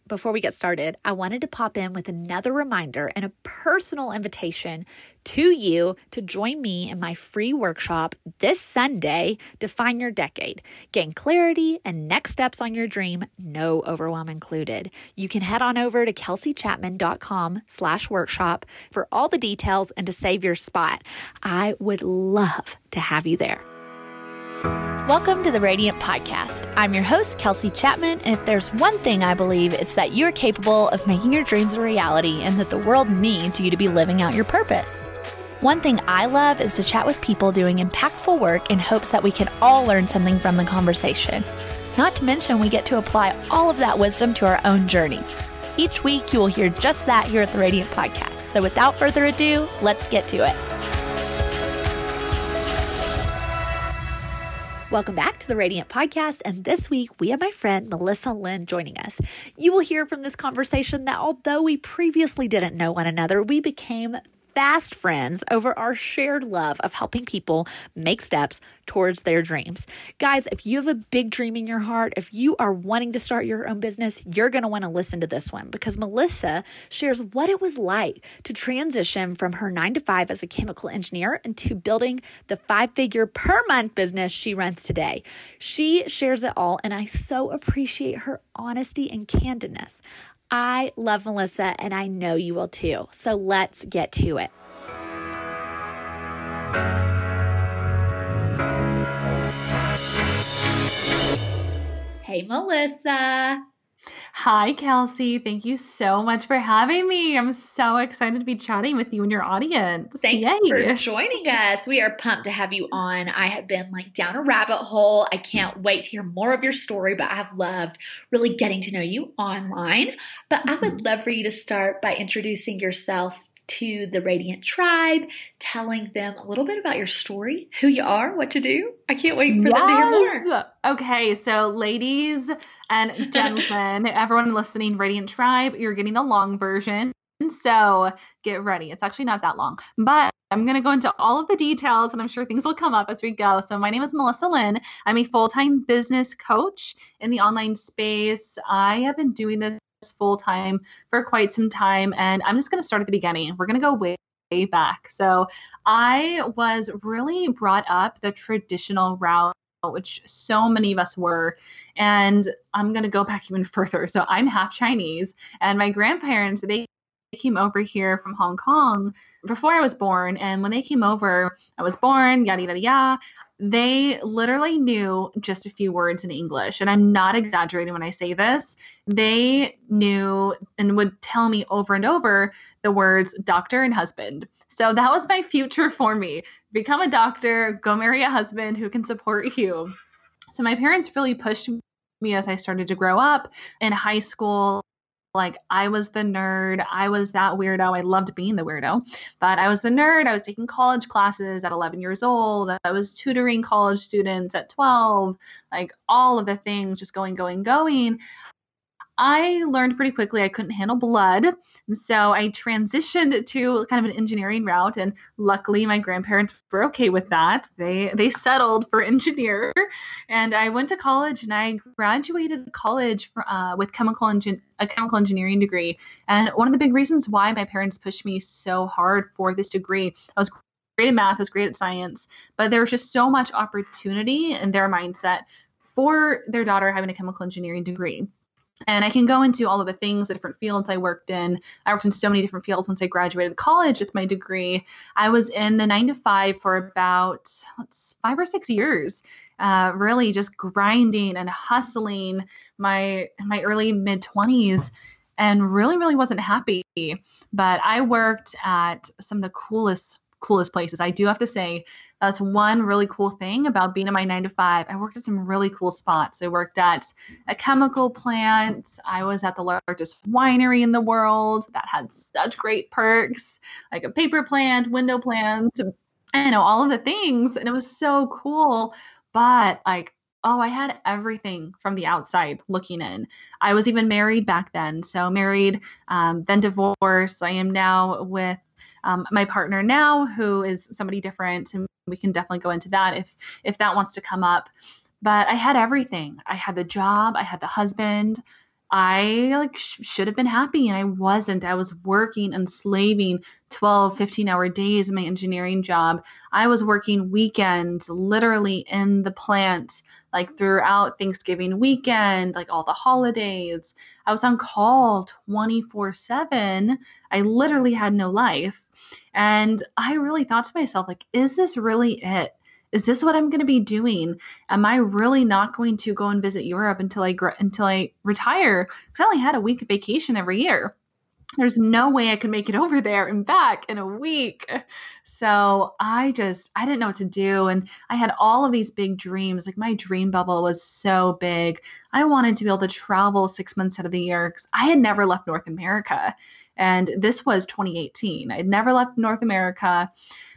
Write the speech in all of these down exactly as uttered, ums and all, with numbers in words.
before we get started, I wanted to pop in with another reminder and a personal invitation to you to join me in my free workshop this Sunday, Define Your Decade. Gain clarity and next steps on your dream, no overwhelm included. You can head on over to kelseychapman.com slash workshop for all the details and to save your spot. I would love to have you there. Welcome to the Radiant Podcast. I'm your host, Kelsey Chapman, and if there's one thing I believe, it's that you're capable of making your dreams a reality and that the world needs you to be living out your purpose. One thing I love is to chat with people doing impactful work in hopes that we can all learn something from the conversation. Not to mention, we get to apply all of that wisdom to our own journey. Each week, you will hear just that here at the Radiant Podcast. So without further ado, let's get to it. Welcome back to the Radiant Podcast, and this week we have my friend Melissa Lynn joining us. You will hear from this conversation that although we previously didn't know one another, we became fast friends over our shared love of helping people make steps towards their dreams. Guys, if you have a big dream in your heart, if you are wanting to start your own business, you're going to want to listen to this one because Melissa shares what it was like to transition from her nine to five as a chemical engineer into building the five-figure per month business she runs today. She shares it all, and I so appreciate her honesty and candidness. I love Melissa, and I know you will too. So let's get to it. Hey, Melissa. Hi, Kelsey. Thank you so much for having me. I'm so excited to be chatting with you and your audience. Thanks Yay. for joining us. We are pumped to have you on. I have been like down a rabbit hole. I can't wait to hear more of your story, but I have loved really getting to know you online. But I would love for you to start by introducing yourself to the Radiant Tribe, telling them a little bit about your story, who you are, what you do. I can't wait for yes. them to hear more. Okay, so ladies and gentlemen, everyone listening, Radiant Tribe, you're getting the long version. So get ready. It's actually not that long, but I'm going to go into all of the details and I'm sure things will come up as we go. So my name is Melissa Lynn. I'm a full-time business coach in the online space. I have been doing this full-time for quite some time, and I'm just going to start at the beginning. We're going to go way, way back. So I was really brought up the traditional route, which so many of us were, and I'm going to go back even further. So I'm half Chinese, and my grandparents, they came over here from Hong Kong before I was born, and when they came over, I was born, yada, yada, yada. They literally knew just a few words in English, and I'm not exaggerating when I say this. They knew and would tell me over and over the words doctor and husband. So that was my future for me. Become a doctor, go marry a husband who can support you. So my parents really pushed me as I started to grow up. In high school, like I was the nerd. I was that weirdo. I loved being the weirdo, but I was the nerd. I was taking college classes at eleven years old. I was tutoring college students at twelve, like all of the things just going, going, going. I learned pretty quickly I couldn't handle blood. And so I transitioned to kind of an engineering route. And luckily my grandparents were okay with that. They they settled for engineer. And I went to college and I graduated college for, uh, with chemical engin- a chemical engineering degree. And one of the big reasons why my parents pushed me so hard for this degree, I was great at math, I was great at science, but there was just so much opportunity in their mindset for their daughter having a chemical engineering degree. And I can go into all of the things, the different fields I worked in. I worked in so many different fields once I graduated college with my degree. I was in the nine to five for about let's, five or six years, uh, really just grinding and hustling my my early mid twenties, and really, really wasn't happy. But I worked at some of the coolest coolest places. I do have to say that's one really cool thing about being in my nine to five. I worked at some really cool spots. I worked at a chemical plant. I was at the largest winery in the world that had such great perks, like a paper plant, window plant, I know all of the things. And it was so cool. But like, oh, I had everything from the outside looking in. I was even married back then. So married, um, then divorced. I am now with um, my partner now, who is somebody different. And we can definitely go into that if if that wants to come up. But I had everything. I had the job. I had the husband. I like sh- should have been happy and I wasn't. I was working and slaving twelve, fifteen hour days in my engineering job. I was working weekends, literally in the plant, like throughout Thanksgiving weekend, like all the holidays. I was on call twenty-four seven. I literally had no life. And I really thought to myself, like, is this really it? Is this what I'm going to be doing? Am I really not going to go and visit Europe until I gr- until I retire? Because I only had a week of vacation every year. There's no way I could make it over there and back in a week. So I just, I didn't know what to do. And I had all of these big dreams. Like my dream bubble was so big. I wanted to be able to travel six months out of the year because I had never left North America. And this was twenty eighteen. I'd never left North America.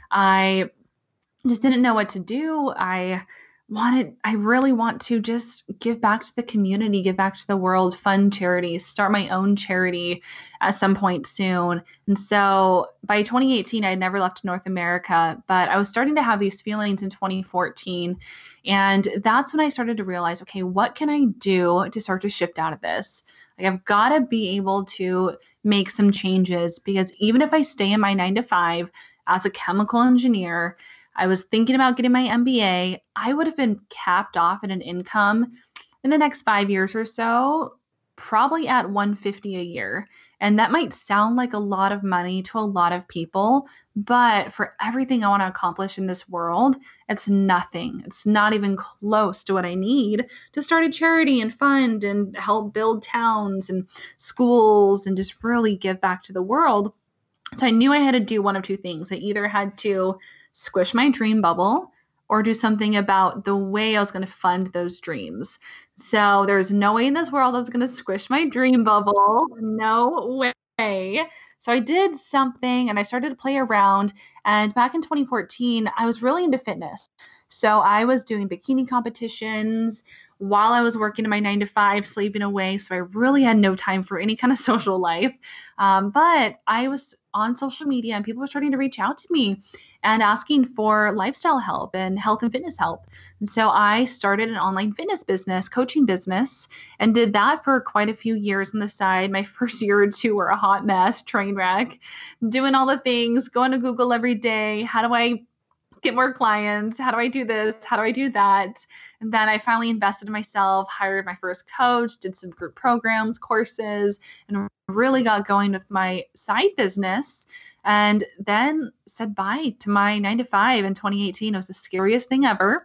I just didn't know what to do. I wanted, I really want to just give back to the community, give back to the world, fund charities, start my own charity at some point soon. And so by twenty eighteen, I had never left North America, but I was starting to have these feelings in twenty fourteen. And that's when I started to realize, okay, what can I do to start to shift out of this? Like I've got to be able to make some changes because even if I stay in my nine to five as a chemical engineer, I was thinking about getting my M B A. I would have been capped off at an income in the next five years or so, probably at one hundred fifty a year. And that might sound like a lot of money to a lot of people, but for everything I want to accomplish in this world, it's nothing. It's not even close to what I need to start a charity and fund and help build towns and schools and just really give back to the world. So I knew I had to do one of two things. I either had to squish my dream bubble or do something about the way I was going to fund those dreams. So there's no way in this world I was going to squish my dream bubble. No way. So I did something and I started to play around. And back in twenty fourteen, I was really into fitness. So I was doing bikini competitions while I was working in my nine to five, sleeping away. So I really had no time for any kind of social life. Um, but I was on social media and people were starting to reach out to me and asking for lifestyle help and health and fitness help. And so I started an online fitness business, coaching business, and did that for quite a few years on the side. My first year or two were a hot mess, train wreck, doing all the things, going to Google every day. How do I get more clients? How do I do this? How do I do that? And then I finally invested in myself, hired my first coach, did some group programs, courses, and really got going with my side business. And then said bye to my nine to five in twenty eighteen. It was the scariest thing ever.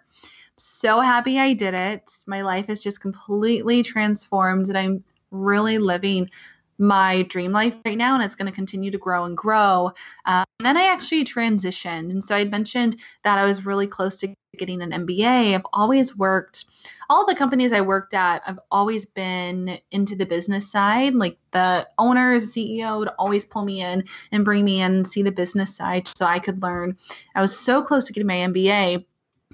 So happy I did it. My life is just completely transformed and I'm really living my dream life right now, and it's going to continue to grow and grow. Um, and then I actually transitioned. And so I mentioned that I was really close to getting an M B A. I've always worked, all the companies I worked at, I've always been into the business side. Like the owners, C E O would always pull me in and bring me in and see the business side so I could learn. I was so close to getting my M B A,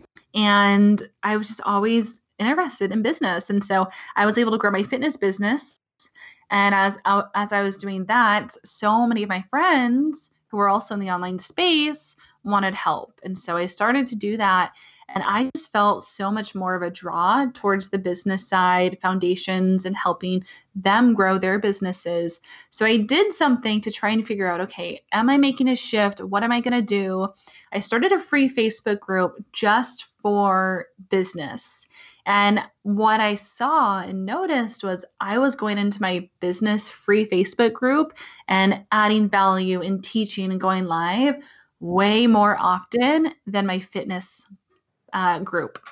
and I was just always interested in business. And so I was able to grow my fitness business. And as as I was doing that, so many of my friends who were also in the online space wanted help. And so I started to do that. And I just felt so much more of a draw towards the business side, foundations, and helping them grow their businesses. So I did something to try and figure out, okay, am I making a shift? What am I going to do? I started a free Facebook group just for business. And what I saw and noticed was I was going into my business free Facebook group and adding value and teaching and going live way more often than my fitness uh, group.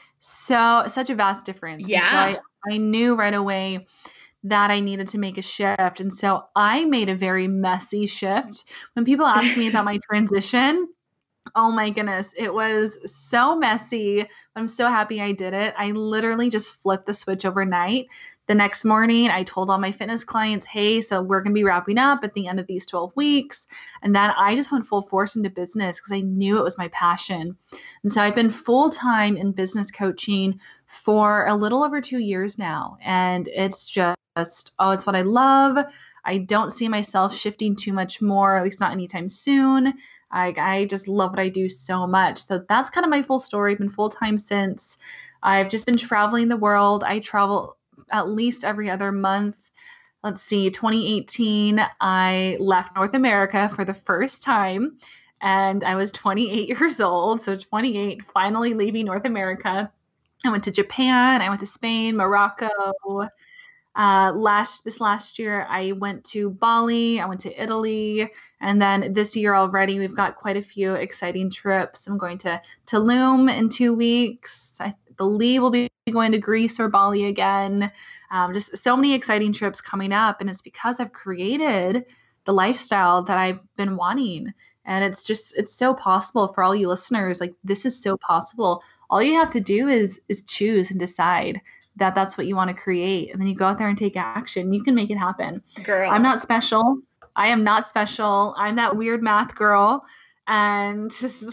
So such a vast difference. Yeah. And so I, I knew right away that I needed to make a shift. And so I made a very messy shift. When people ask me about my transition, oh my goodness, it was so messy. I'm so happy I did it. I literally just flipped the switch overnight. The next morning, I told all my fitness clients, hey, so we're going to be wrapping up at the end of these twelve weeks. And then I just went full force into business because I knew it was my passion. And so I've been full-time in business coaching for a little over two years now. And it's just, oh, it's what I love. I don't see myself shifting too much more, at least not anytime soon. I, I just love what I do so much. So that's kind of my full story. I've been full-time since. I've just been traveling the world. I travel at least every other month. Let's see, twenty eighteen, I left North America for the first time, and I was twenty-eight years old. So twenty-eight, finally leaving North America. I went to Japan, I went to Spain, Morocco. Uh, last this last year, I went to Bali, I went to Italy, and then this year already, we've got quite a few exciting trips. I'm going to Tulum in two weeks. I believe we'll be going to Greece or Bali again. Um, just so many exciting trips coming up, and it's because I've created the lifestyle that I've been wanting. And it's just, it's so possible for all you listeners. Like, this is so possible. All you have to do is is choose and decide that that's what you want to create. And then you go out there and take action. You can make it happen. Girl. I'm not special. I am not special. I'm that weird math girl, and just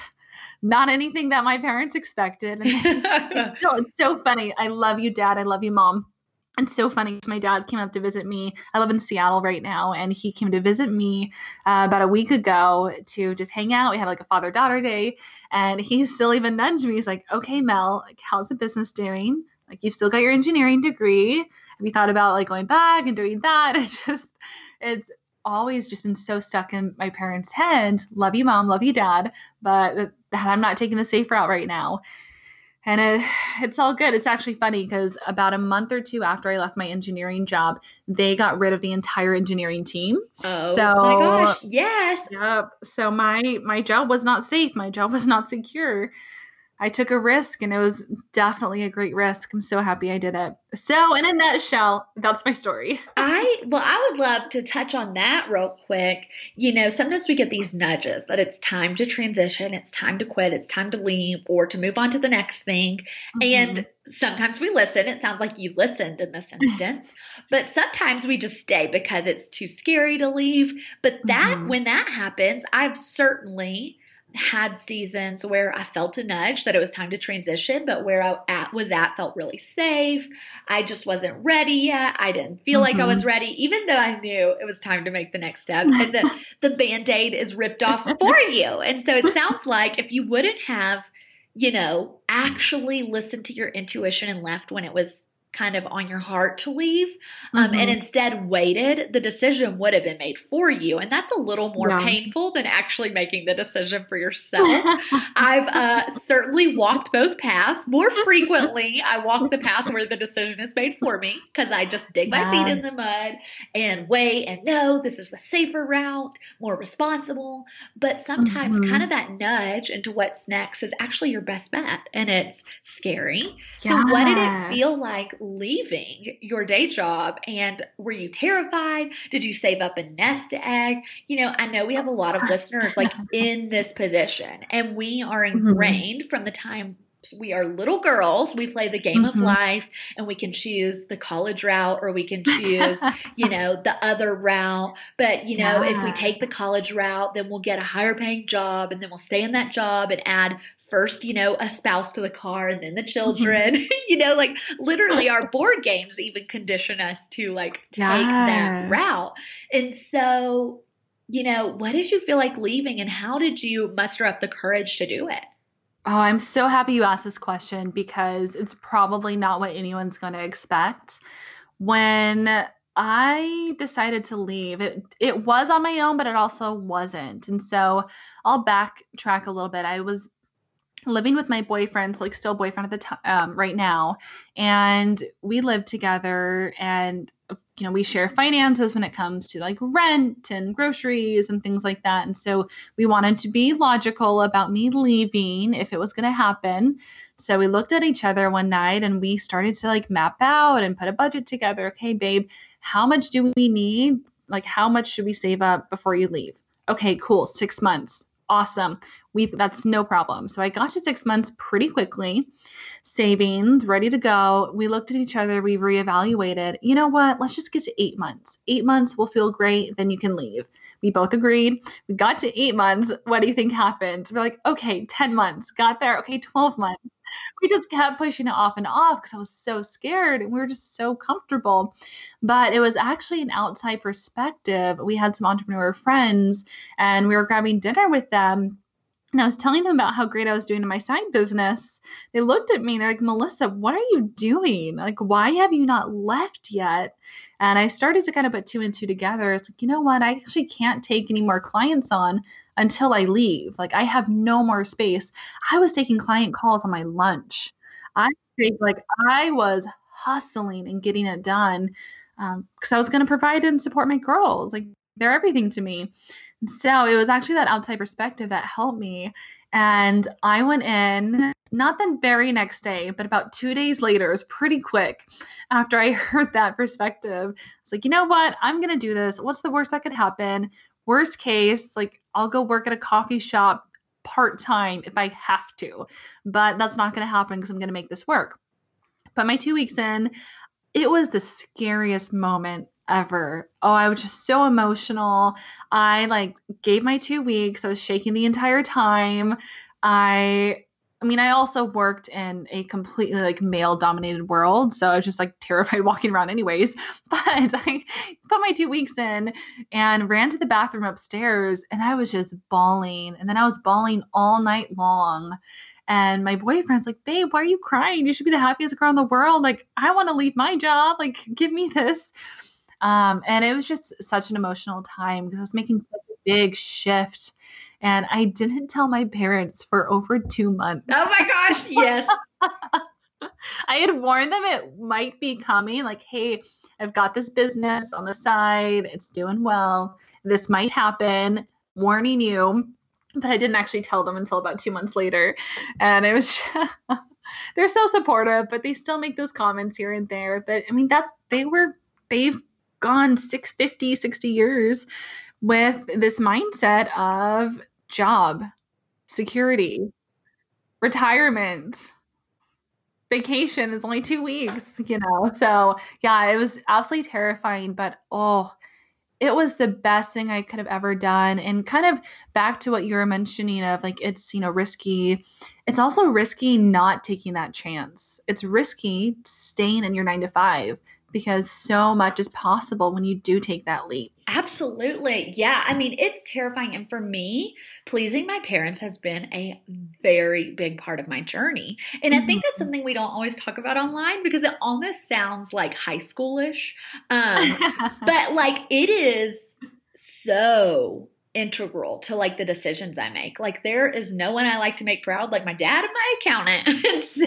not anything that my parents expected. And it's, so, it's so funny. I love you, Dad. I love you, Mom. It's so funny. My dad came up to visit me. I live in Seattle right now, and he came to visit me uh, about a week ago to just hang out. We had like a father-daughter day, and he still even nudged me. He's like, okay, Mel, like, how's the business doing? Like, you've still got your engineering degree. Have you thought about like going back and doing that? It's just, it's always just been so stuck in my parents' head. Love you, Mom. Love you, Dad. But that I'm not taking the safe route right now. And it, it's all good. It's actually funny because about a month or two after I left my engineering job, they got rid of the entire engineering team. Oh so, my gosh. Yes. Yep. So my, my job was not safe. My job was not secure. I took a risk, and it was definitely a great risk. I'm so happy I did it. So in a nutshell, that's my story. I, well, I would love to touch on that real quick. You know, sometimes we get these nudges that it's time to transition, it's time to quit, it's time to leave, or to move on to the next thing. Mm-hmm. And sometimes we listen. It sounds like you listened in this instance, but sometimes we just stay because it's too scary to leave. But that, mm-hmm. when that happens, I've certainly had seasons where I felt a nudge that it was time to transition, but where I at, was at felt really safe. I just wasn't ready yet. I didn't feel mm-hmm. like I was ready, even though I knew it was time to make the next step. And the, the Band-Aid is ripped off for you. And so it sounds like if you wouldn't have, you know, actually listened to your intuition and left when it was kind of on your heart to leave, um, mm-hmm. and instead waited, the decision would have been made for you. And that's a little more yeah. painful than actually making the decision for yourself. I've uh, certainly walked both paths. More frequently, I walk the path where the decision is made for me because I just dig my yeah. feet in the mud and wait and know this is the safer route, more responsible. But sometimes mm-hmm. kind of that nudge into what's next is actually your best bet, and it's scary. Yeah. So what did it feel like leaving your day job? And were you terrified? Did you save up a nest egg? You know, I know we have a lot of listeners like in this position, and we are ingrained mm-hmm. from the time we are little girls. We play the game mm-hmm. of life, and we can choose the college route, or we can choose, you know, the other route. But, you know, yeah. if we take the college route, then we'll get a higher paying job, and then we'll stay in that job and add first, you know, a spouse to the car, and then the children, mm-hmm. you know, like literally our board games even condition us to like take yeah. that route. And so, you know, what did you feel like leaving, and how did you muster up the courage to do it? Oh, I'm so happy you asked this question, because it's probably not what anyone's going to expect. When I decided to leave, it, it was on my own, but it also wasn't. And so I'll backtrack a little bit. I was living with my boyfriend, like still boyfriend at the time, um, right now. And we live together, and, you know, we share finances when it comes to like rent and groceries and things like that. And so we wanted to be logical about me leaving if it was going to happen. So we looked at each other one night, and we started to like map out and put a budget together. Okay, babe, how much do we need? Like, how much should we save up before you leave? Okay, cool. Six months. Awesome. We've, that's no problem. So I got to six months pretty quickly, savings, ready to go. We looked at each other. We reevaluated. You know what? Let's just get to eight months. Eight months will feel great. Then you can leave. We both agreed. We got to eight months. What do you think happened? We're like, okay, ten months. Got there. Okay, twelve months. We just kept pushing it off and off because I was so scared, and we were just so comfortable. But it was actually an outside perspective. We had some entrepreneur friends, and we were grabbing dinner with them. and I was telling them about how great I was doing in my side business. They looked at me and they're like, Melissa, what are you doing? Like, why have you not left yet? And I started to kind of put two and two together. It's like, you know what? I actually can't take any more clients on until I leave. Like, I have no more space. I was taking client calls on my lunch. I like I was hustling and getting it done um, because I was going to provide and support my girls. Like, they're everything to me. So it was actually that outside perspective that helped me. And I went in, not the very next day, but about two days later. It was pretty quick after I heard that perspective. It's like, you know what? I'm going to do this. What's the worst that could happen? Worst case, like, I'll go work at a coffee shop part-time if I have to. But that's not going to happen because I'm going to make this work. But my two weeks in, it was the scariest moment ever. Oh, I was just so emotional. I like gave my two weeks. I was shaking the entire time. I, I mean, I also worked in a completely like male dominated world. So I was just like terrified walking around anyways, but I put my two weeks in and ran to the bathroom upstairs and I was just bawling. And then I was bawling all night long. And my boyfriend's like, babe, why are you crying? You should be the happiest girl in the world. Like, I want to leave my job. Like, give me this. Um, and it was just such an emotional time because I was making such a big shift. And I didn't tell my parents for over two months. Oh my gosh, yes. I had warned them it might be coming. Like, hey, I've got this business on the side. It's doing well. This might happen. Warning you. But I didn't actually tell them until about two months later. And it was, they're so supportive, but they still make those comments here and there. But I mean, that's, they were, they've gone six, fifty, sixty years with this mindset of job, security, retirement, vacation is only two weeks, you know? So yeah, it was absolutely terrifying, but oh, it was the best thing I could have ever done. And kind of back to what you were mentioning of like, it's, you know, risky. It's also risky not taking that chance. It's risky staying in your nine to five because so much is possible when you do take that leap. Absolutely. Yeah. I mean, it's terrifying. And for me, pleasing my parents has been a very big part of my journey. And I think that's something we don't always talk about online because it almost sounds like high schoolish. Um, but like it is so integral to like the decisions I make. Like there is no one I like to make proud like my dad and my accountant. And so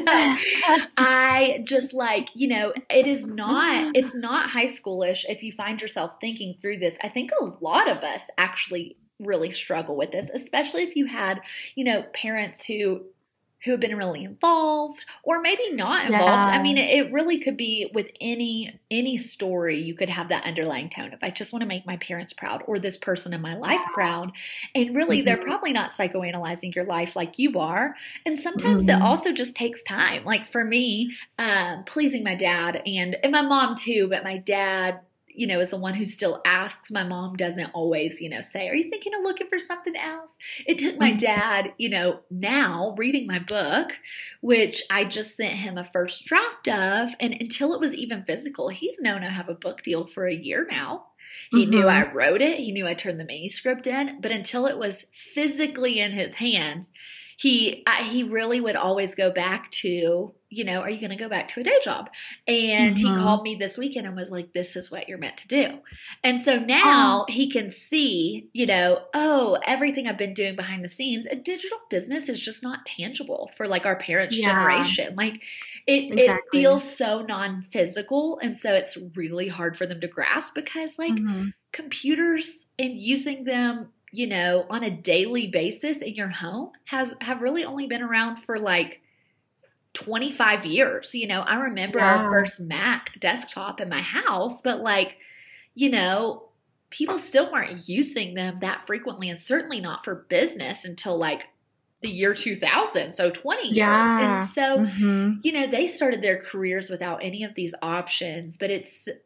I just like, you know, it is not, it's not high schoolish if you find yourself thinking through this. I think a lot of us actually really struggle with this, especially if you had, you know, parents who who have been really involved or maybe not involved. Yeah. I mean, it, it really could be with any any story. You could have that underlying tone of I just want to make my parents proud or this person in my life proud. And really, mm-hmm. they're probably not psychoanalyzing your life like you are. And sometimes mm-hmm. it also just takes time. Like for me, um, pleasing my dad and, and my mom too, but my dad, you know, is the one who still asks. My mom doesn't always, you know, say, are you thinking of looking for something else? It took my dad, you know, now reading my book, which I just sent him a first draft of. And until it was even physical, he's known I have a book deal for a year now. He mm-hmm. knew I wrote it. He knew I turned the manuscript in. But until it was physically in his hands, he I, he really would always go back to, you know, are you going to go back to a day job? And mm-hmm. he called me this weekend and was like, this is what you're meant to do. And so now oh. he can see, you know, oh, everything I've been doing behind the scenes, a digital business is just not tangible for like our parents' yeah. generation. Like it, exactly. it feels so non-physical. And so it's really hard for them to grasp because like mm-hmm. computers and using them, you know, on a daily basis in your home has have really only been around for like twenty-five years. You know, I remember yeah. our first Mac desktop in my house, but like, you know, people still weren't using them that frequently and certainly not for business until like the year two thousand. So twenty yeah. years. And so, mm-hmm. you know, they started their careers without any of these options, but it's,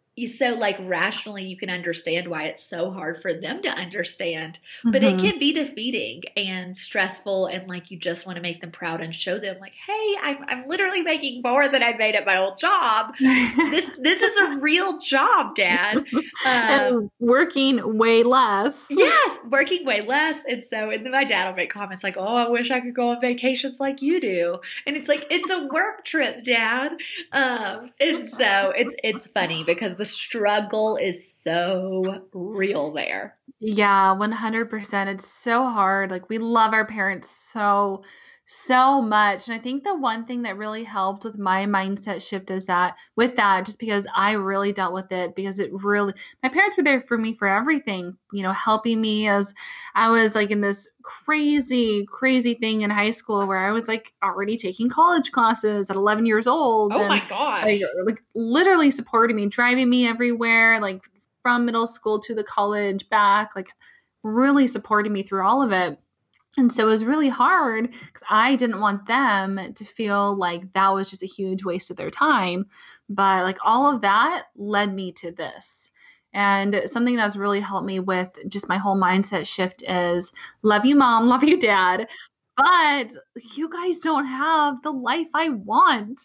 you so like rationally you can understand why it's so hard for them to understand, but Mm-hmm. it can be defeating and stressful, and like you just want to make them proud and show them like, hey, I'm I'm literally making more than I made at my old job. This this is a real job, Dad. Um, And working way less. yes, working way less. And so, and then my dad will make comments like, oh, I wish I could go on vacations like you do. And it's like, it's a work trip, Dad. Um, and so it's, it's funny because the struggle is so real there. Yeah, one hundred percent. It's so hard. Like we love our parents so, so much. And I think the one thing that really helped with my mindset shift is that with that, just because I really dealt with it, because it really, my parents were there for me for everything, you know, helping me as I was like in this crazy, crazy thing in high school where I was like already taking college classes at eleven years old. Oh and my gosh. like, like literally supporting me, driving me everywhere, like from middle school to the college back, like really supporting me through all of it. And so it was really hard because I didn't want them to feel like that was just a huge waste of their time. But like all of that led me to this. And something that's really helped me with just my whole mindset shift is love you, mom, love you, dad. But you guys don't have the life I want.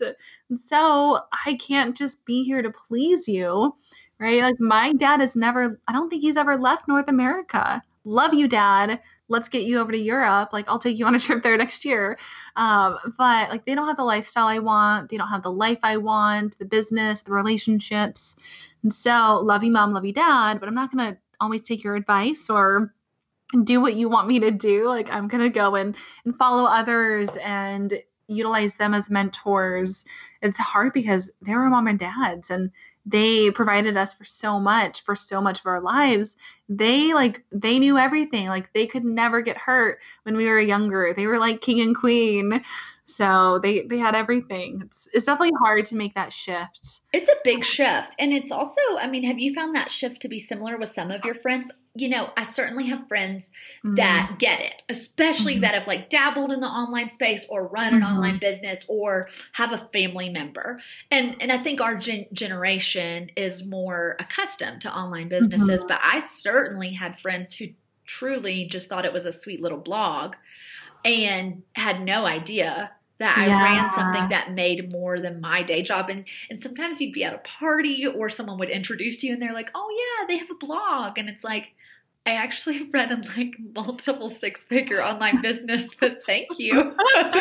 So I can't just be here to please you. Right? Like my dad has never, I don't think he's ever left North America. Love you, dad. Let's get you over to Europe. Like I'll take you on a trip there next year. Um, but like they don't have the lifestyle I want. They don't have the life I want, the business, the relationships. And so love you, mom, love you, dad. But I'm not going to always take your advice or do what you want me to do. Like I'm going to go and, and follow others and utilize them as mentors. It's hard because they were mom and dads and they provided us for so much, for so much of our lives. They like, they knew everything. Like they could never get hurt when we were younger. They were like king and queen. So they, they had everything. It's, it's definitely hard to make that shift. It's a big shift. And it's also, I mean, have you found that shift to be similar with some of your friends? You know, I certainly have friends Mm-hmm. that get it, especially Mhm. that have like dabbled in the online space or run an Mhm. online business or have a family member. And and I think our gen- generation is more accustomed to online businesses, Mhm. but I certainly had friends who truly just thought it was a sweet little blog and had no idea that I ran something Yeah. that made more than my day job. And and sometimes you'd be at a party or someone would introduce you and they're like, oh yeah, they have a blog. And it's like, I actually ran a like multiple six figure online business, but thank you.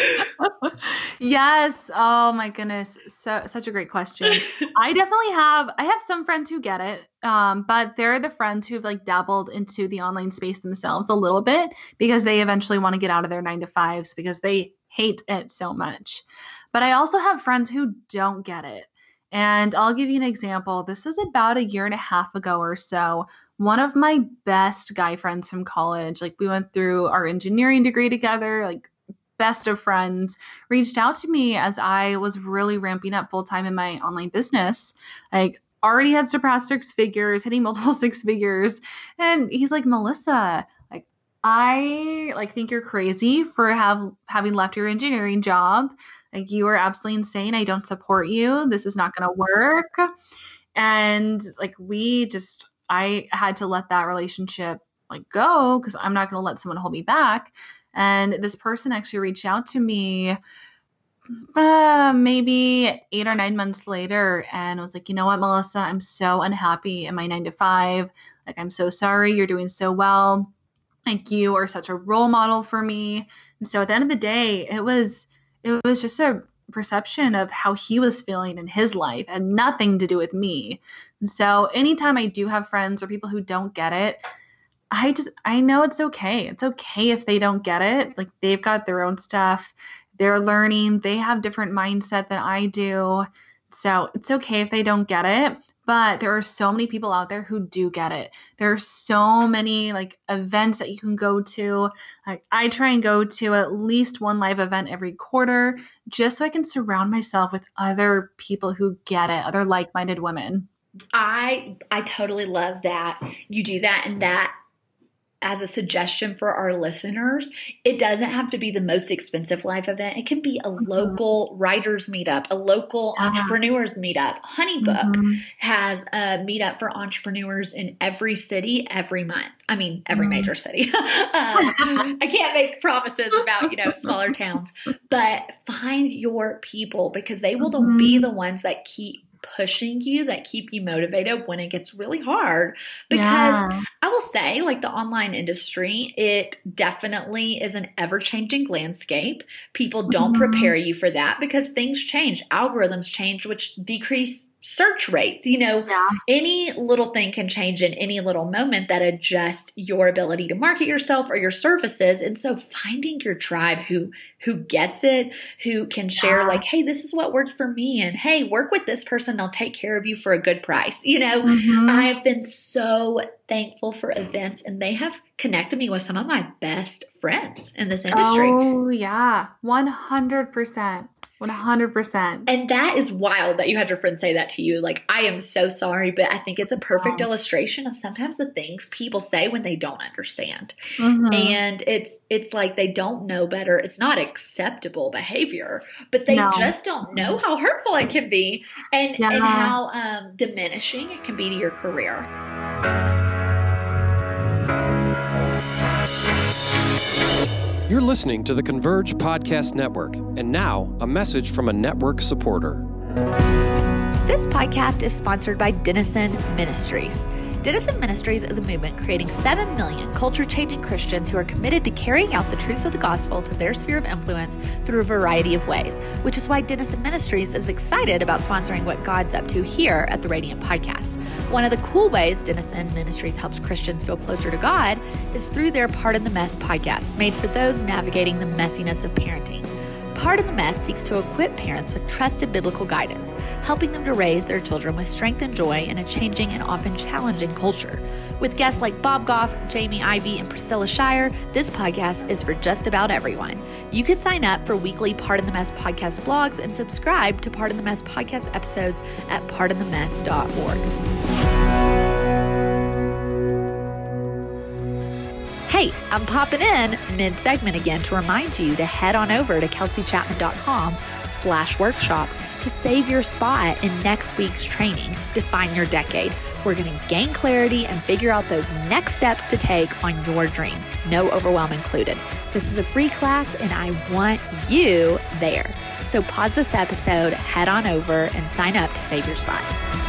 Yes. Oh my goodness. So such a great question. I definitely have I have some friends who get it. Um, but they're the friends who've like dabbled into the online space themselves a little bit because they eventually want to get out of their nine to fives because they hate it so much. But I also have friends who don't get it. And I'll give you an example. This was about a year and a half ago or so. One of my best guy friends from college, like we went through our engineering degree together, like best of friends, reached out to me as I was really ramping up full time in my online business. Like already had surpassed six figures, hitting multiple six figures. And he's like, Melissa, like I like think you're crazy for have having left your engineering job. Like you are absolutely insane. I don't support you. This is not going to work. And like we just I had to let that relationship like go because I'm not going to let someone hold me back. And this person actually reached out to me uh, maybe eight or nine months later and was like, you know what, Melissa, I'm so unhappy in my nine to five. Like, I'm so sorry. You're doing so well. Like you are such a role model for me. And so at the end of the day, it was, it was just a perception of how he was feeling in his life and nothing to do with me. And so anytime I do have friends or people who don't get it, I just, I know it's okay. It's okay if they don't get it. Like they've got their own stuff. They're learning. They have different mindset than I do. So it's okay if they don't get it. But there are so many people out there who do get it. There are so many like events that you can go to. Like I try and go to at least one live event every quarter just so I can surround myself with other people who get it, other like-minded women. I I totally love that you do that, and that as a suggestion for our listeners, it doesn't have to be the most expensive live event. It can be a mm-hmm. local writers meetup, a local yeah. entrepreneurs meetup. HoneyBook mm-hmm. has a meetup for entrepreneurs in every city every month. I mean, every mm-hmm. major city. um, I can't make promises about, you know, smaller towns, but find your people because they will mm-hmm. be the ones that keep pushing you, that keep you motivated when it gets really hard. Because yeah. I will say, like the online industry, it definitely is an ever-changing landscape. People don't mm-hmm. prepare you for that because things change. Algorithms change, which decrease search rates. You know, yeah. any little thing can change in any little moment that adjusts your ability to market yourself or your services. And so finding your tribe who who gets it, who can share yeah. like, hey, this is what worked for me. And hey, work with this person. They'll take care of you for a good price. You know, mm-hmm. I have been so thankful for events and they have connected me with some of my best friends in this industry. Oh, yeah. one hundred percent. one hundred percent. And that is wild that you had your friend say that to you. Like, I am so sorry, but I think it's a perfect oh. illustration of sometimes the things people say when they don't understand. Mm-hmm. And it's it's like they don't know better. It's not acceptable behavior, but they no. just don't know how hurtful it can be and, yeah. and how um, diminishing it can be to your career. You're listening to the Converge Podcast Network, and now a message from a network supporter. This podcast is sponsored by Denison Ministries. Denison Ministries is a movement creating seven million culture-changing Christians who are committed to carrying out the truths of the gospel to their sphere of influence through a variety of ways, which is why Denison Ministries is excited about sponsoring what God's up to here at the Radiant Podcast. One of the cool ways Denison Ministries helps Christians feel closer to God is through their Pardon the Mess podcast, made for those navigating the messiness of parenting. Pardon the Mess seeks to equip parents with trusted biblical guidance, helping them to raise their children with strength and joy in a changing and often challenging culture. With guests like Bob Goff, Jamie Ivey, and Priscilla Shire, this podcast is for just about everyone. You can sign up for weekly Pardon the Mess podcast blogs and subscribe to Pardon the Mess podcast episodes at pardon the mess dot org. Hey, I'm popping in mid-segment again to remind you to head on over to kelseychapman.com slash workshop to save your spot in next week's training, Define Your Decade. We're going to gain clarity and figure out those next steps to take on your dream. No overwhelm included. This is a free class and I want you there. So pause this episode, head on over and sign up to save your spot.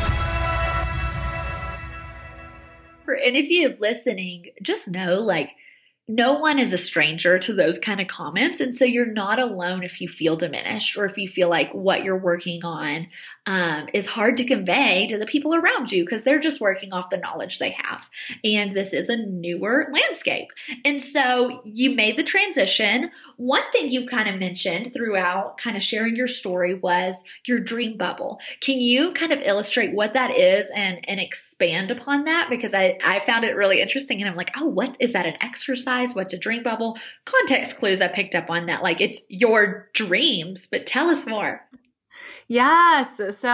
For any of you listening, just know, like, no one is a stranger to those kind of comments. And so you're not alone if you feel diminished or if you feel like what you're working on um, is hard to convey to the people around you because they're just working off the knowledge they have. And this is a newer landscape. And so you made the transition. One thing you kind of mentioned throughout kind of sharing your story was your dream bubble. Can you kind of illustrate what that is and, and expand upon that? Because I, I found it really interesting and I'm like, oh, what is that, an exercise? What's a dream bubble? Context clues I picked up on that. Like, it's your dreams, but tell us more. Yes. So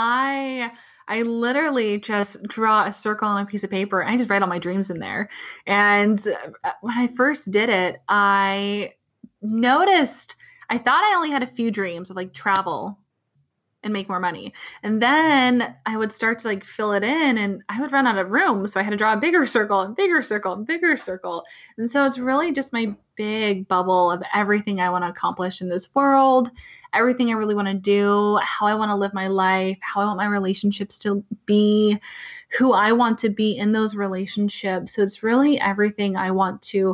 I I literally just draw a circle on a piece of paper. I just write all my dreams in there. And when I first did it, I noticed, I thought I only had a few dreams of like travel and make more money. And then I would start to like fill it in and I would run out of room. So I had to draw a bigger circle and bigger circle and bigger circle. And so it's really just my big bubble of everything I want to accomplish in this world, everything I really want to do, how I want to live my life, how I want my relationships to be, who I want to be in those relationships. So it's really everything I want to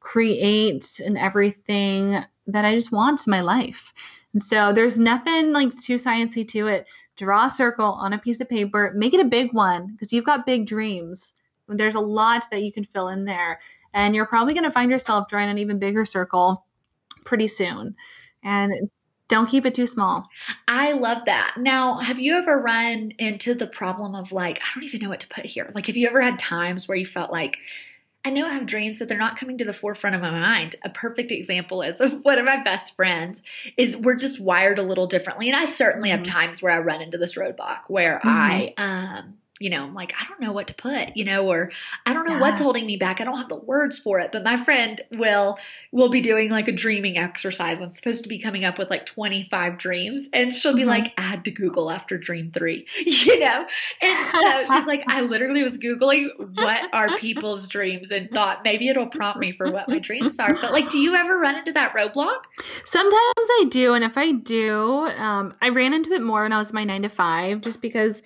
create and everything that I just want in my life. And so there's nothing like too sciencey to it. Draw a circle on a piece of paper, make it a big one because you've got big dreams. There's a lot that you can fill in there. And you're probably going to find yourself drawing an even bigger circle pretty soon. And don't keep it too small. I love that. Now, have you ever run into the problem of like, I don't even know what to put here. Like, have you ever had times where you felt like, I know I have dreams, but they're not coming to the forefront of my mind. A perfect example is of one of my best friends is we're just wired a little differently. And I certainly mm-hmm. have times where I run into this roadblock where mm-hmm. I, um, you know, I'm like, I don't know what to put, you know, or I don't know Yeah. what's holding me back. I don't have the words for it. But my friend will will be doing like a dreaming exercise. I'm supposed to be coming up with like twenty-five dreams. And she'll be Mhm. like, add to Google after dream three, you know? And so she's like, I literally was Googling what are people's dreams and thought maybe it'll prompt me for what my dreams are. But like, do you ever run into that roadblock? Sometimes I do, and if I do, um, I ran into it more when I was in my nine to five, just because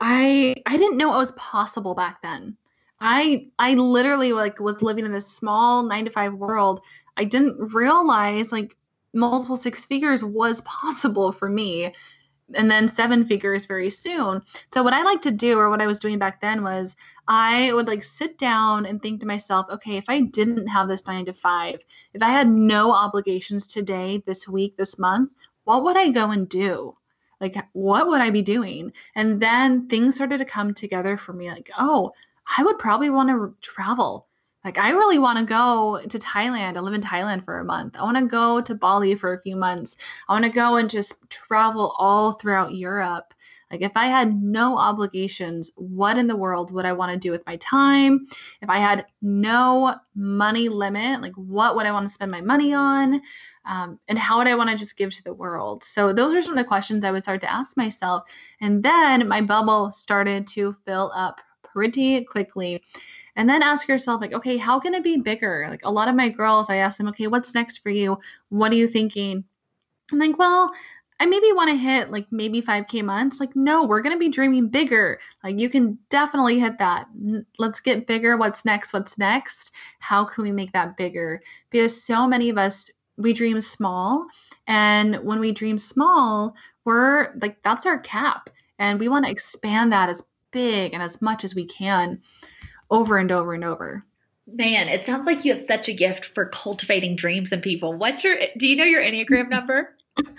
I I didn't know what was possible back then. I I literally like was living in this small nine to five world. I didn't realize like multiple six figures was possible for me, and then seven figures very soon. So what I like to do, or what I was doing back then, was I would like sit down and think to myself, okay, if I didn't have this nine to five, if I had no obligations today, this week, this month, what would I go and do? Like, what would I be doing? And then things started to come together for me. Like, oh, I would probably want to travel. Like, I really want to go to Thailand. I live in Thailand for a month. I want to go to Bali for a few months. I want to go and just travel all throughout Europe. Like, if I had no obligations, what in the world would I want to do with my time? If I had no money limit, like, what would I want to spend my money on? Um, and how would I want to just give to the world? So those are some of the questions I would start to ask myself. And then my bubble started to fill up pretty quickly. And then ask yourself, like, okay, how can it be bigger? Like, a lot of my girls, I ask them, okay, what's next for you? What are you thinking? I'm like, well, I maybe want to hit like maybe five K months. Like, no, we're going to be dreaming bigger. Like, you can definitely hit that. Let's get bigger. What's next? What's next? How can we make that bigger? Because so many of us, we dream small. And when we dream small, we're like, that's our cap. And we want to expand that as big and as much as we can over and over and over. Man, it sounds like you have such a gift for cultivating dreams in people. What's your, do you know your Enneagram number?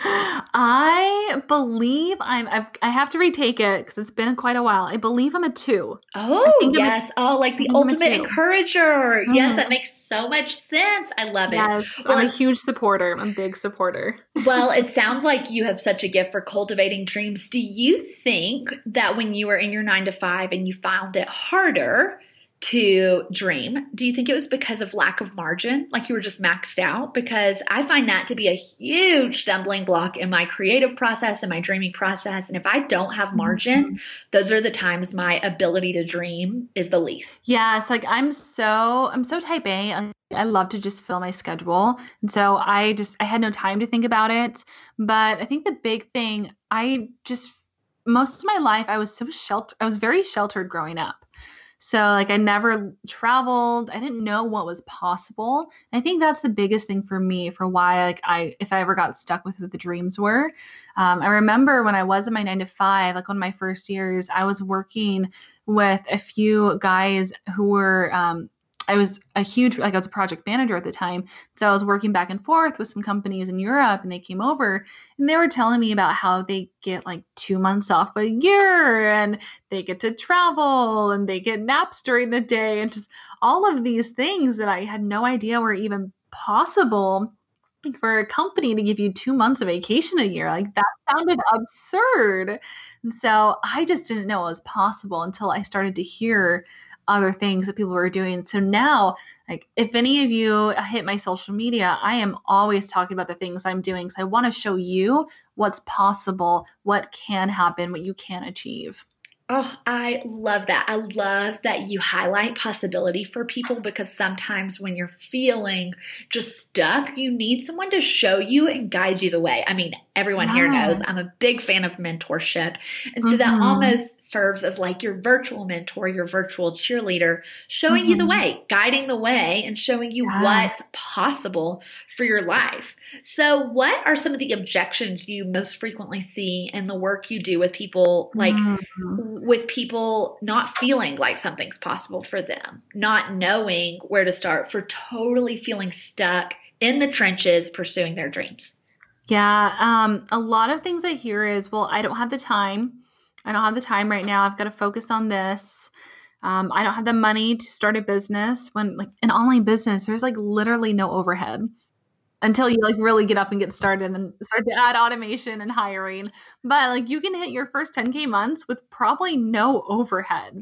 I believe I'm, I've, I have to retake it because it's been quite a while. I believe I'm a two. Oh, yes. A, oh, like the ultimate encourager. Mm-hmm. Yes, that makes so much sense. I love it. Yes, well, I'm a huge supporter. I'm a big supporter. Well, it sounds like you have such a gift for cultivating dreams. Do you think that when you were in your nine to five and you found it harder to dream, do you think it was because of lack of margin? Like you were just maxed out? Because I find that to be a huge stumbling block in my creative process and my dreaming process. And if I don't have margin, mm-hmm. those are the times my ability to dream is the least. Yeah. It's like, I'm so, I'm so type A. I love to just fill my schedule. And so I just, I had no time to think about it. But I think the big thing, I just, most of my life, I was so sheltered. I was very sheltered growing up. So like I never traveled. I didn't know what was possible. And I think that's the biggest thing for me for why like I, if I ever got stuck with what the dreams were. Um, I remember when I was in my nine to five, like one of my first years, I was working with a few guys who were, um, I was a huge, like I was a project manager at the time. So I was working back and forth with some companies in Europe and they came over and they were telling me about how they get like two months off a year and they get to travel and they get naps during the day and just all of these things that I had no idea were even possible for a company to give you two months of vacation a year. Like that sounded absurd. And so I just didn't know it was possible until I started to hear other things that people were doing. So now, like if any of you hit my social media, I am always talking about the things I'm doing. So I want to show you what's possible, what can happen, what you can achieve. Oh, I love that. I love that you highlight possibility for people because sometimes when you're feeling just stuck, you need someone to show you and guide you the way. I mean, everyone yeah. here knows I'm a big fan of mentorship. And so mm-hmm. that almost serves as like your virtual mentor, your virtual cheerleader, showing mm-hmm. you the way, guiding the way and showing you yeah. what's possible for your life. So what are some of the objections you most frequently see in the work you do with people, like mm-hmm. with people not feeling like something's possible for them, not knowing where to start, for totally feeling stuck in the trenches pursuing their dreams? Yeah. Um, a lot of things I hear is, well, I don't have the time. I don't have the time right now. I've got to focus on this. Um, I don't have the money to start a business. When like an online business, there's like literally no overhead. until you like really get up and get started and then start to add automation and hiring. But like you can hit your first ten K months with probably no overhead.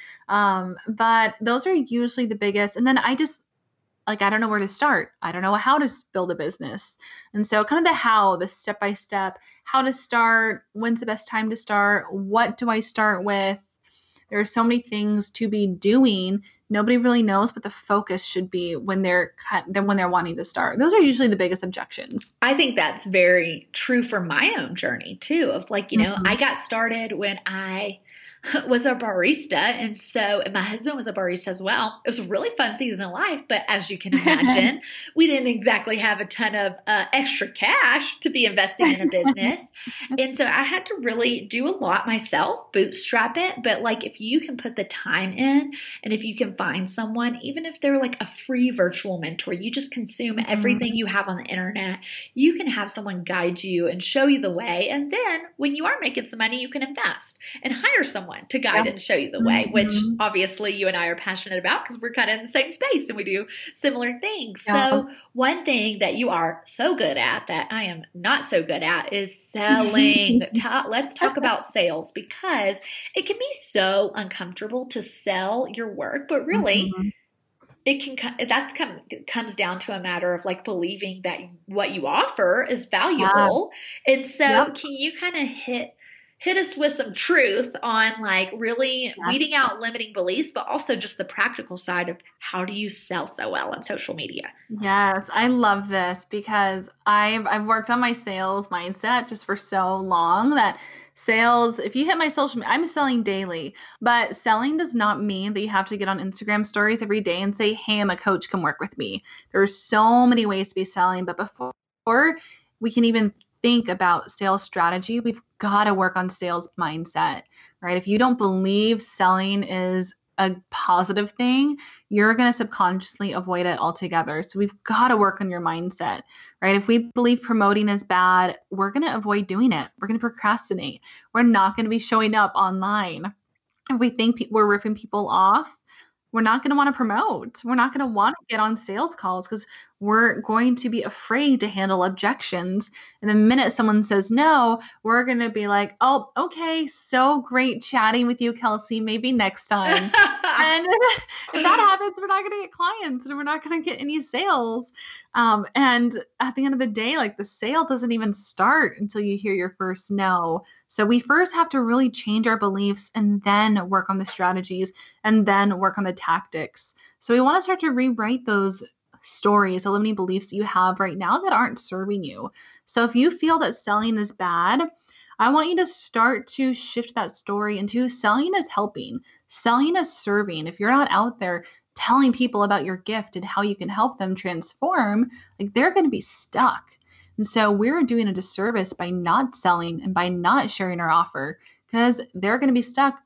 Um, but those are usually the biggest. And then I just like, I don't know where to start. I don't know how to build a business. And so kind of the how, the step-by-step, how to start, when's the best time to start, what do I start with? There are so many things to be doing. Nobody really knows what the focus should be when they're then when they're wanting to start. Those are usually the biggest objections. I think that's very true for my own journey too. Of like, you know, mm-hmm. I got started when I was a barista. And so, and my husband was a barista as well. It was a really fun season of life. But as you can imagine, we didn't exactly have a ton of uh, extra cash to be investing in a business. And so I had to really do a lot myself, bootstrap it. But like, if you can put the time in and if you can find someone, even if they're like a free virtual mentor, you just consume everything you have on the internet, you can have someone guide you and show you the way. And then when you are making some money, you can invest and hire someone to guide yeah. and show you the way, which mm-hmm. obviously you and I are passionate about because we're kind of in the same space and we do similar things. Yeah. So one thing that you are so good at that I am not so good at is selling. Ta- let's talk about sales because it can be so uncomfortable to sell your work, but really mm-hmm. it can, that's come, comes down to a matter of like believing that what you offer is valuable. Yeah. And so yep. can you kind of hit Hit us with some truth on like really yes. weeding out limiting beliefs, but also just the practical side of how do you sell so well on social media? Yes, I love this because I've I've worked on my sales mindset just for so long that sales, if you hit my social media, I'm selling daily, but selling does not mean that you have to get on Instagram stories every day and say, hey, I'm a coach, come work with me. There's so many ways to be selling, but before we can even think about sales strategy, we've got to work on sales mindset, right? If you don't believe selling is a positive thing, you're going to subconsciously avoid it altogether. So we've got to work on your mindset, right? If we believe promoting is bad, we're going to avoid doing it. We're going to procrastinate. We're not going to be showing up online. If we think pe- we're ripping people off, we're not going to want to promote. We're not going to want to get on sales calls because we're going to be afraid to handle objections. And the minute someone says no, we're going to be like, oh, okay, so great chatting with you, Kelsey. Maybe next time. And if, if that happens, we're not going to get clients and we're not going to get any sales. Um, and at the end of the day, like the sale doesn't even start until you hear your first no. So we first have to really change our beliefs and then work on the strategies and then work on the tactics. So we want to start to rewrite those stories, the limiting beliefs that you have right now that aren't serving you. So if you feel that selling is bad, I want you to start to shift that story into selling is helping, selling is serving. If you're not out there telling people about your gift and how you can help them transform, like they're going to be stuck. And so we're doing a disservice by not selling and by not sharing our offer because they're going to be stuck,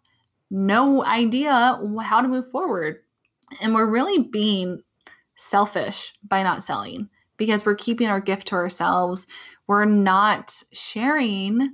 no idea how to move forward. And we're really being selfish by not selling because we're keeping our gift to ourselves. We're not sharing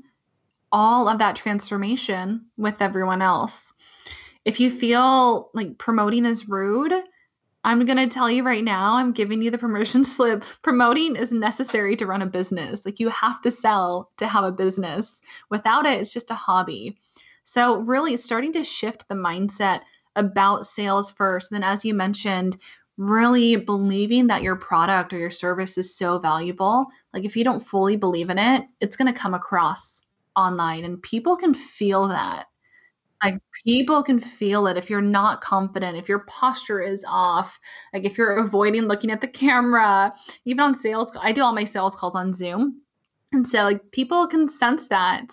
all of that transformation with everyone else. If you feel like promoting is rude, I'm going to tell you right now, I'm giving you the permission slip. Promoting is necessary to run a business. Like you have to sell to have a business. Without it, it's just a hobby. So really starting to shift the mindset about sales first. And then as you mentioned, really believing that your product or your service is so valuable. Like if you don't fully believe in it, it's going to come across online and people can feel that. Like people can feel it if you're not confident, if your posture is off, like if you're avoiding looking at the camera, even on sales. I do all my sales calls on Zoom. And so like people can sense that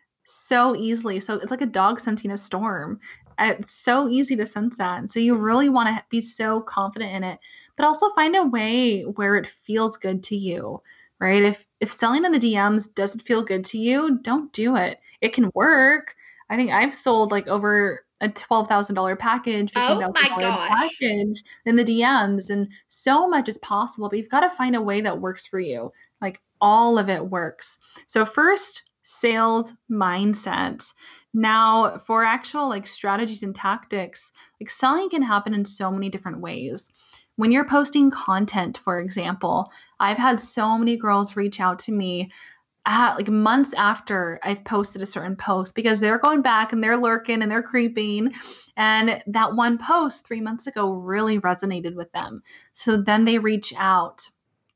so easily. So it's like a dog sensing a storm. It's so easy to sense that. And so you really want to be so confident in it, but also find a way where it feels good to you, right? If if selling in the D Ms doesn't feel good to you, don't do it. It can work. I think I've sold like over a twelve thousand dollars package, fifteen thousand dollars oh package in the D Ms, and so much is possible, but you've got to find a way that works for you. Like all of it works. So first, sales mindset. Now, for actual like strategies and tactics, like selling can happen in so many different ways. When you're posting content, for example, I've had so many girls reach out to me uh, like months after I've posted a certain post because they're going back and they're lurking and they're creeping. And that one post three months ago really resonated with them. So then they reach out.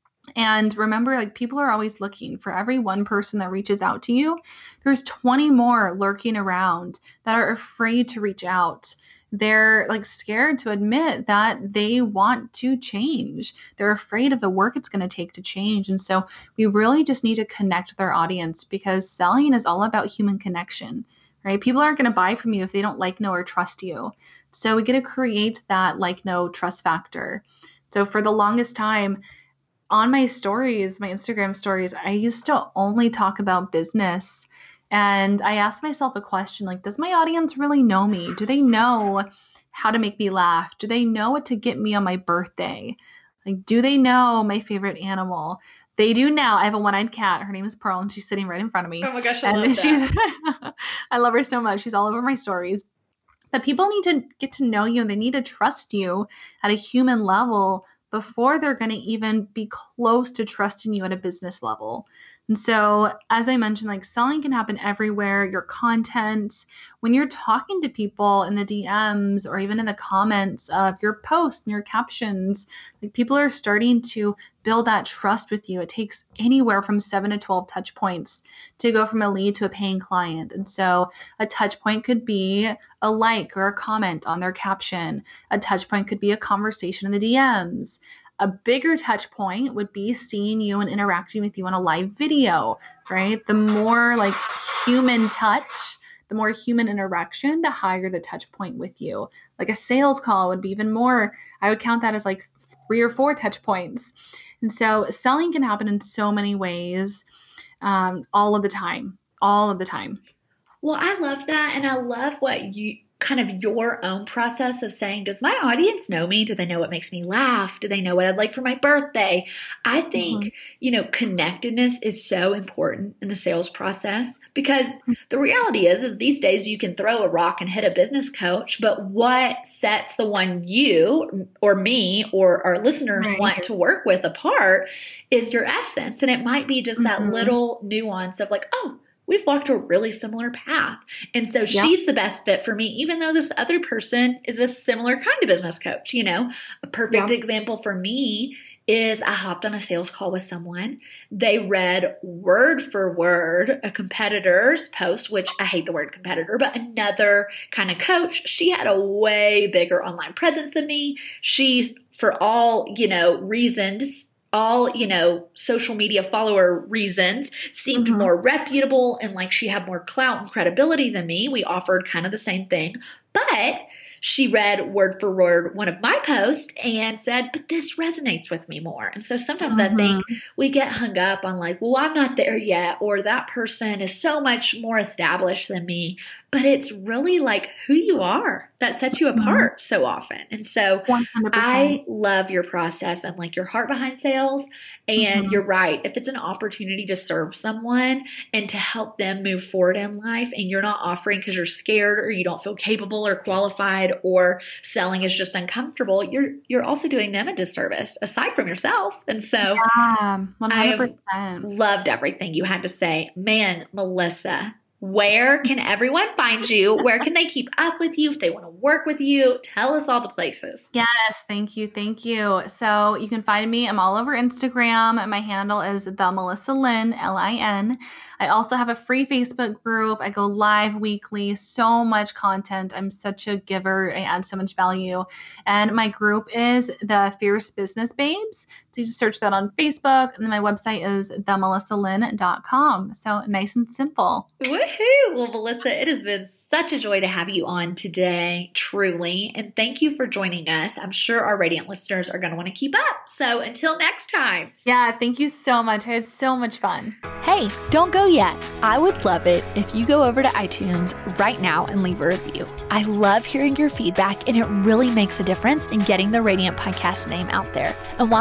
And remember, like people are always looking. For every one person that reaches out to you, there's twenty more lurking around that are afraid to reach out. They're like scared to admit that they want to change. They're afraid of the work it's going to take to change. And so we really just need to connect with our audience because selling is all about human connection, right? People aren't going to buy from you if they don't like, know, or trust you. So we get to create that like, know, trust factor. So for the longest time, on my stories, my Instagram stories, I used to only talk about business. And I asked myself a question like, does my audience really know me? Do they know how to make me laugh? Do they know what to get me on my birthday? Like, do they know my favorite animal? They do now. I have a one-eyed cat. Her name is Pearl, and she's sitting right in front of me. Oh my gosh, I and love she's that. I love her so much. She's all over my stories. But people need to get to know you, and they need to trust you at a human level before they're going to even be close to trusting you at a business level. And so, as I mentioned, like selling can happen everywhere. Your content, when you're talking to people in the D Ms or even in the comments of your posts and your captions, like people are starting to build that trust with you. It takes anywhere from seven to twelve touch points to go from a lead to a paying client. And so a touch point could be a like or a comment on their caption. A touch point could be a conversation in the D Ms. A bigger touch point would be seeing you and interacting with you on a live video, right? The more like human touch, the more human interaction, the higher the touch point with you. Like a sales call would be even more, I would count that as like three or four touch points. And so selling can happen in so many ways, um, all of the time, all of the time. Well, I love that. And I love what you kind of your own process of saying, does my audience know me? Do they know what makes me laugh? Do they know what I'd like for my birthday? I think, mm-hmm. you know, connectedness is so important in the sales process because the reality is, is these days you can throw a rock and hit a business coach, but what sets the one you or me or our listeners right. want to work with apart is your essence. And it might be just mm-hmm. that little nuance of like, oh, we've walked a really similar path. And so yeah. she's the best fit for me, even though this other person is a similar kind of business coach. You know, a perfect yeah. example for me is I hopped on a sales call with someone. They read word for word a competitor's post, which I hate the word competitor, but another kind of coach. She had a way bigger online presence than me. She's, for all, you know, reasons, all, you know, social media follower reasons, seemed mm-hmm. more reputable and like she had more clout and credibility than me. We offered kind of the same thing, but she read word for word one of my posts and said, but this resonates with me more. And so sometimes mm-hmm. I think we get hung up on like, well, I'm not there yet, or that person is so much more established than me. But it's really like who you are that sets you apart mm-hmm. so often. And so one hundred percent. I love your process and like your heart behind sales. And mm-hmm. you're right. If it's an opportunity to serve someone and to help them move forward in life and you're not offering because you're scared or you don't feel capable or qualified or selling is just uncomfortable, you're you're also doing them a disservice aside from yourself. And so yeah, one hundred percent. I loved everything you had to say. Man, Melissa, where can everyone find you? Where can they keep up with you if they want to work with you? Tell us all the places. Yes, thank you. Thank you. So you can find me. I'm all over Instagram. My handle is the Melissa Lin, L I N. I also have a free Facebook group. I go live weekly, so much content. I'm such a giver. I add so much value. And my group is the Fierce Business Babes. So you just search that on Facebook. And then my website is the melissa lin dot com. So nice and simple. Woohoo! Well, Melissa, it has been such a joy to have you on today, truly. And thank you for joining us. I'm sure our Radiant listeners are going to want to keep up. So until next time. Yeah, thank you so much. I had so much fun. Hey, don't go yet. I would love it if you go over to iTunes right now and leave a review. I love hearing your feedback, and it really makes a difference in getting the Radiant Podcast name out there. And while you're at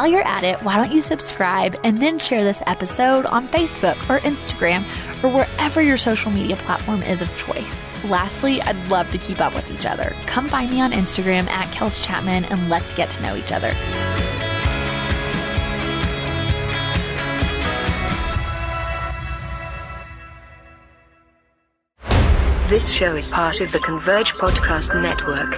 at it, why don't you subscribe and then share this episode on Facebook or Instagram or wherever your social media platform is of choice. Lastly, I'd love to keep up with each other. Come find me on Instagram at Kels Chapman and let's get to know each other. This show is part of the Converge Podcast Network.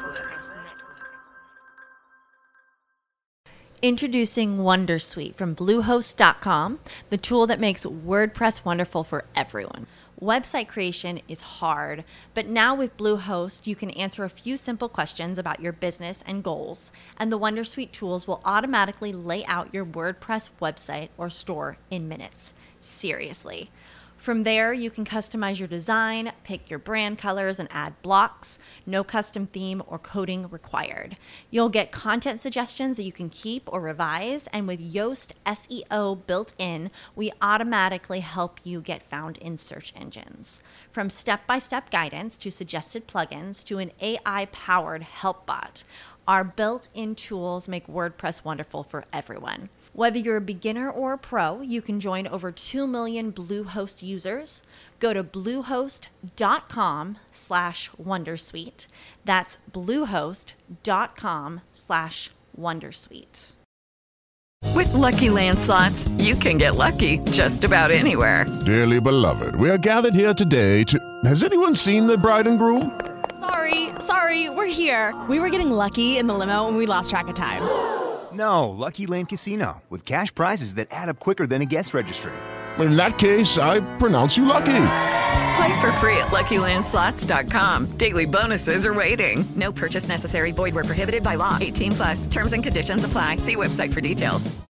Introducing Wondersuite from Bluehost dot com, the tool that makes WordPress wonderful for everyone. Website creation is hard, but now with Bluehost, you can answer a few simple questions about your business and goals, and the Wondersuite tools will automatically lay out your WordPress website or store in minutes. Seriously. From there, you can customize your design, pick your brand colors, and add blocks. No custom theme or coding required. You'll get content suggestions that you can keep or revise, and with Yoast S E O built in, we automatically help you get found in search engines. From step-by-step guidance to suggested plugins to an A I-powered help bot, our built-in tools make WordPress wonderful for everyone. Whether you're a beginner or a pro, you can join over two million Bluehost users. Go to bluehost.com slash Wondersuite. That's bluehost.com slash Wondersuite. With Lucky Land Slots, you can get lucky just about anywhere. Dearly beloved, we are gathered here today to... Has anyone seen the bride and groom? Sorry, sorry, we're here. We were getting lucky in the limo and we lost track of time. No, Lucky Land Casino, with cash prizes that add up quicker than a guest registry. In that case, I pronounce you lucky. Play for free at Lucky Land Slots dot com. Daily bonuses are waiting. No purchase necessary. Void where prohibited by law. eighteen plus. Terms and conditions apply. See website for details.